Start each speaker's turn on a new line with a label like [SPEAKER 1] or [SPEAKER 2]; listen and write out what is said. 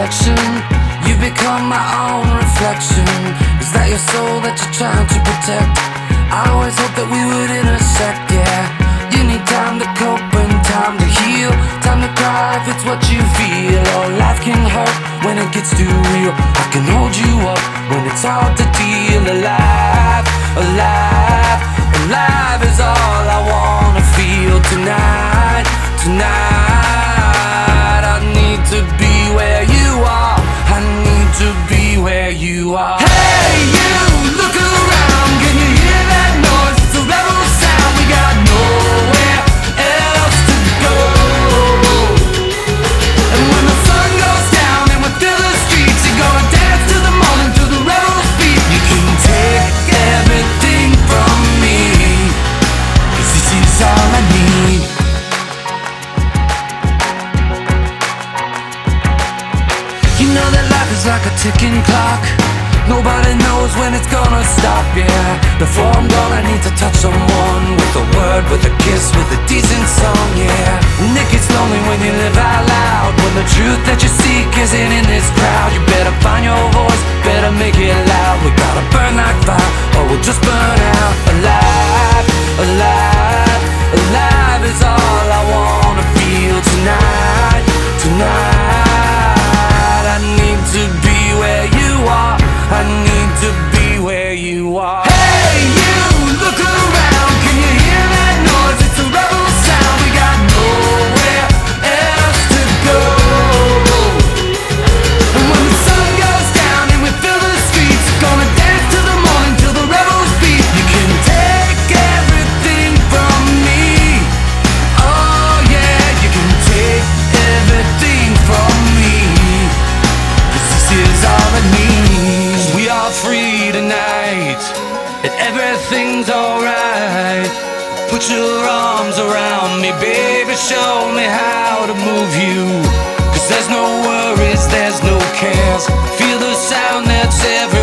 [SPEAKER 1] perfection. You become my own reflection. Is that your soul that you're trying to protect? I always hope that we would intersect, yeah. You need time to cope and time to heal, time to cry if it's what you feel. Oh, life can hurt when it gets too real. I can hold you up when it's hard to deal. Alive, alive, alive is all I wanna feel tonight, tonight. I need to be where you are. I need to be where you are. Hey, you, look around. Can you hear that noise? It's a rebel sound. We got nowhere else to go. And when the sun goes down and we fill the streets, you're gonna dance to the morning, to the rebel's beat. You can take everything from me, 'cause this is all I need. You know that life is like a ticking clock. Nobody knows when it's gonna stop, yeah. Before I'm gone I need to touch someone, with a word, with a kiss, with a decent song, yeah. And it gets lonely when you live out loud, when the truth that you seek isn't in this crowd. You better find your voice, better make it loud. We gotta burn like fire, or we'll just burn out. Alive, alive, alive is all I wanna feel tonight, tonight. I need to be where you are. I need to be where you are. Hey, you, look around. Can you hear that noise? It's a rebel sound. We got nowhere else to go. And when the sun goes down and we fill the streets, gonna dance to the morning, till the rebels beat. You can take everything from me. Oh yeah, you can take everything from me, 'cause this is all I need. We are free tonight, and everything's alright. Put your arms around me, baby, show me how to move you. 'Cause there's no worries, there's no cares. Feel the sound that's everywhere.